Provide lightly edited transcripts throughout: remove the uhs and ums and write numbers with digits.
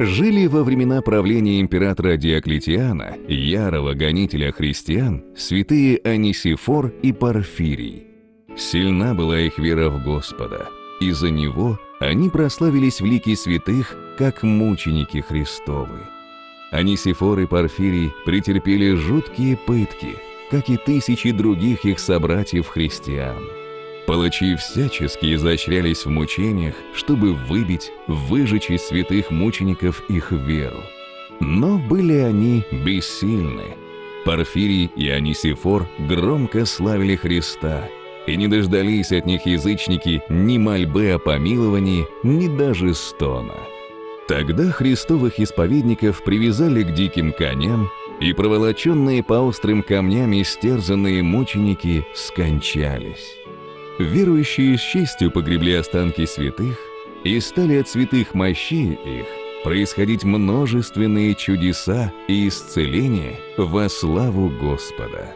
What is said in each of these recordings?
Жили во времена правления императора Диоклетиана, ярого гонителя христиан, святые Анисифор и Порфирий. Сильна была их вера в Господа. Из-за него они прославились в лике святых, как мученики Христовы. Анисифор и Порфирий претерпели жуткие пытки, как и тысячи других их собратьев-христиан. Палачи всячески изощрялись в мучениях, чтобы выбить, выжечь из святых мучеников их веру. Но были они бессильны. Порфирий и Анисифор громко славили Христа, и не дождались от них язычники ни мольбы о помиловании, ни даже стона. Тогда христовых исповедников привязали к диким коням, и проволоченные по острым камням истерзанные мученики скончались. Верующие с честью погребли останки святых, и стали от святых мощей их происходить множественные чудеса и исцеления во славу Господа.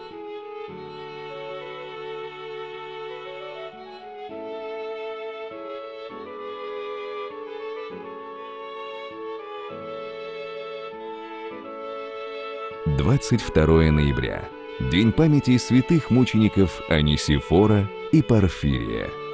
— 22 ноября. День памяти святых мучеников Анисифора и Порфирия.